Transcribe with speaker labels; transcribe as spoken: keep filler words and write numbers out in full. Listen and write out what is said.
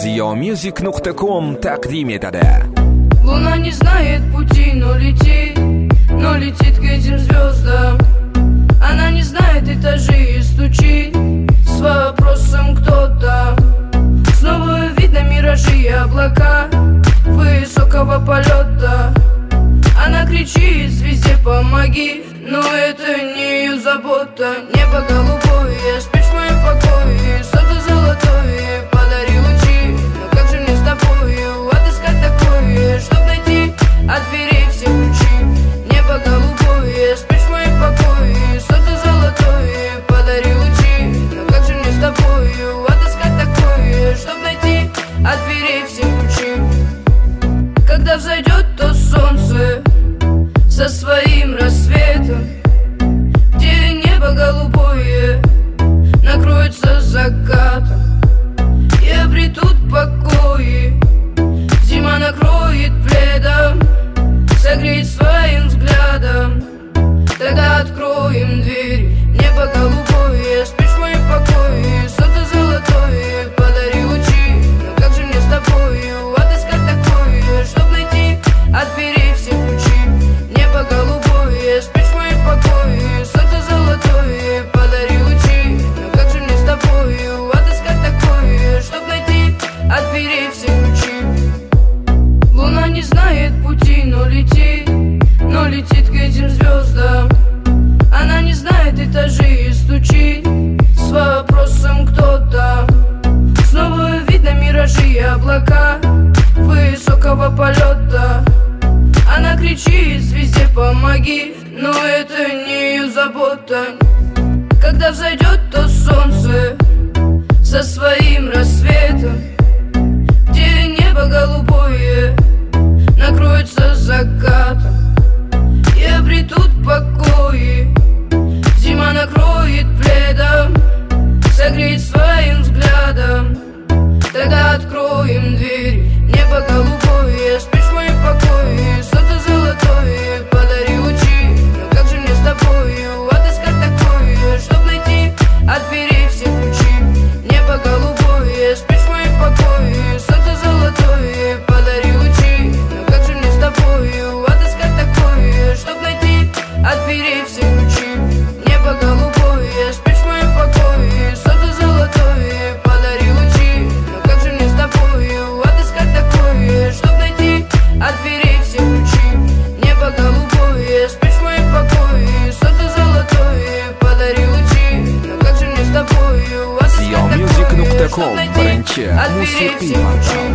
Speaker 1: Зиомьюзик точка ком тaqdim etadi.
Speaker 2: Луна не знает пути, но летит, но летит к этим звездам. Она не знает этажей и стучит с вопросом кто там. Снова видно миражи и облака высокого полета. Она кричит звезде помоги, но это не ее забота. Небо голубое, спишь в моем покое, солнце золотое, подари лучи. Но как же мне с тобою отыскать такое, чтоб найти от дверей все ключи? Небо голубое, спишь в моем покое, солнце золотое, подари лучи. Но как же мне с тобою отыскать такое, чтоб найти от дверей все ключи? Когда взойдет то солнце со своим рассветом, где небо голубое накроется закатом, и обретут покои, зима накроет пледом, согреет своим взглядом. Тогда откроем дверь. Небо голубое, спишь в моем покое, солнце золотое, подари лучи. Но как же мне с тобою отыскать такое, чтоб найти от дверей все ключи? Небо голубое, спишь в моем покое, солнце золотое, подари лучи. Но как же мне с тобою отыскать такое, чтоб найти от дверей все ключи? Луна не знает пути, но летит, но летит к этим звездам. Она не знает этажей и стучит с вопросом кто там. Снова видно миражи и облака высокого полета. Она кричит звезде помоги, но это не ее забота. Когда взойдет то солнце со своим рассветом, где небо голубое накроется закатом, и обретут покои, зима накроет пледом, согреет своим взглядом. Тогда откроем дверь. Небо голубое, спишь в моем покое, солнце золотое, подари лучи. Но как же мне с тобою отыскать такое, чтоб найти от дверей все ключи? Небо голубое, спишь в моем покое, солнце золотое, подари лучи. Но как же мне с тобою отыскать такое, чтоб найти от дверей все ключи? Небо голубое, спишь в моем покое, солнце золотое, подари лучи. Но как же мне с тобою отыскать такое, чтоб найти от дверей все ключи? Небо голубое, спишь в моем покое, солнце золотое, подари лучи. Но как же мне с тобою отыскать такое,
Speaker 1: Зиомьюзик точка ком
Speaker 2: чтоб найти
Speaker 1: birinchi
Speaker 2: от дверей все
Speaker 1: musiqiy
Speaker 2: ключи?